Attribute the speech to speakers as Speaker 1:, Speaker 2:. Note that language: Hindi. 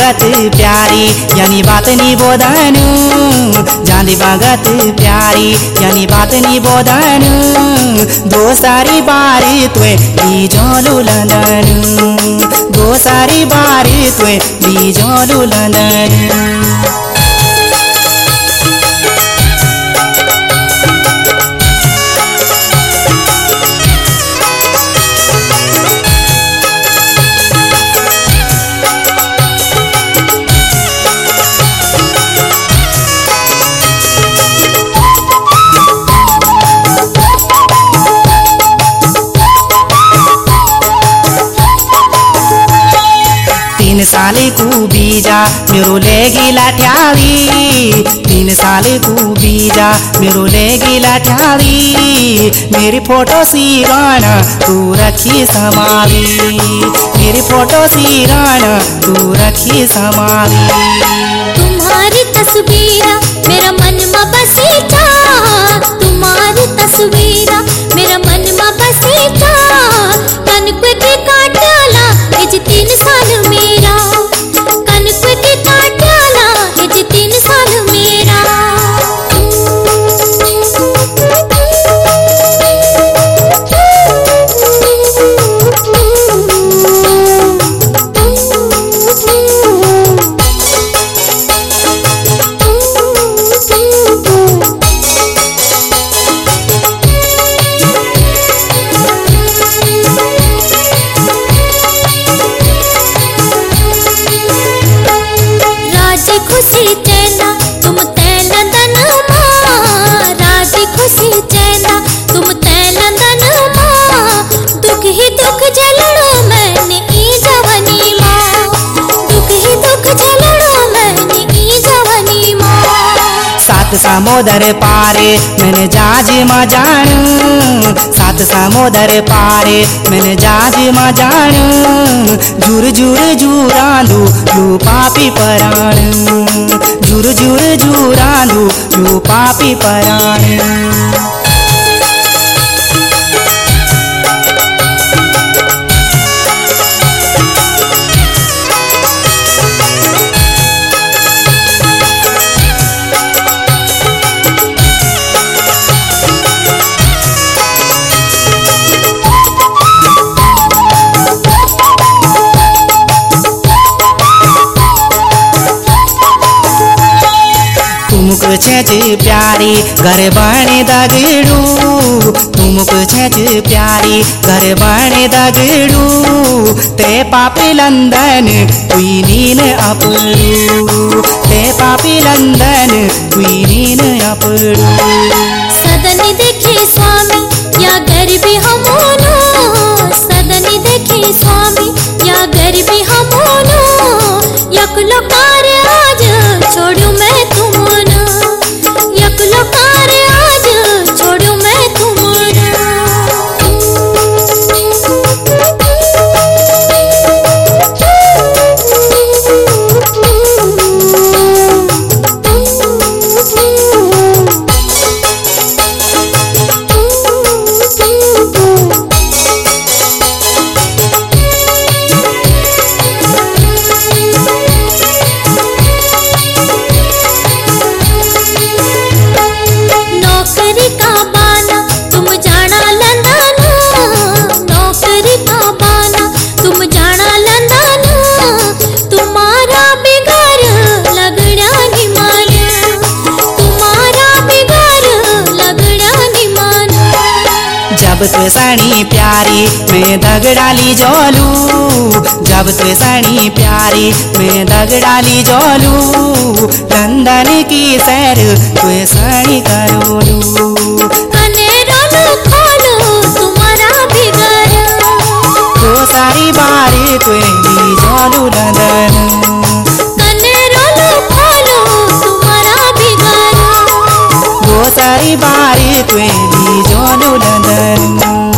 Speaker 1: बागत प्यारी यानी बात नी बोधनु जांदी बागत प्यारी यानी बात नी बोधनु दो सारी बारी तुए बीजोलू लंदनु दो सारी बारी तुए बीजोलू लंदनु तीन साल को बीजा मेरो ले गिला ठ्याली 3 साल को बीजा मेरो ले गिला ठ्याली मेरी फोटो सिरान तू रखी समाली मेरी फोटो सिरान तू रखी समाली
Speaker 2: तुम्हारी तस्वीर मेरा मन में बसी था तुम्हारी तस्वीर मेरा मन में बसी था कनक के काटला इज 3 साल मेरा कनक के काटला इज 3 साल मेरा खुशी चैना तुम तैलंदन माँ राजी खुशी चैना तुम तैलंदन माँ दुख ही दुख झेलड़ो मैंने ई जवानी माँ दुख ही दुख झेलड़ो मैंने ई जवानी माँ
Speaker 1: 7 समुद्र पारे मैंने जहाज माँ जानू 7 समुद्र पारे मैंने जहाज माँ जानू जुर जुर जुरांदू लू पापी पराण जुर जुर जुरांदू लू पापी पराण तुमको छेच प्यारी घर बने दगड़ू तुमको छेच प्यारी घर बने दगड़ू ते पापी लंदन तुई नीन अपड़ू ते पापी लंदन तुई नीन अपड़ू
Speaker 2: सदन देखे स्वामी या गरीबी हमोनो सदन देखे स्वामी या गरीबी हमोनो यकलो कार आज छोड़ू मैं तुमनो यकलो कार आज छोड़ू मैं तुमनो
Speaker 1: जब तुए साड़ी प्यारी मैं दगड़ाली जोलू जब तुए साड़ी प्यारी मैं दगड़ाली जोलू लंदन की सैर तुए साड़ी करोलू
Speaker 2: तुम्हारा भी घर
Speaker 1: तो सारी बारी तुए ली जोलू लंदन
Speaker 2: तुम्हारा भी घर
Speaker 1: वो सारी बारी तुए ली जोलू लंदन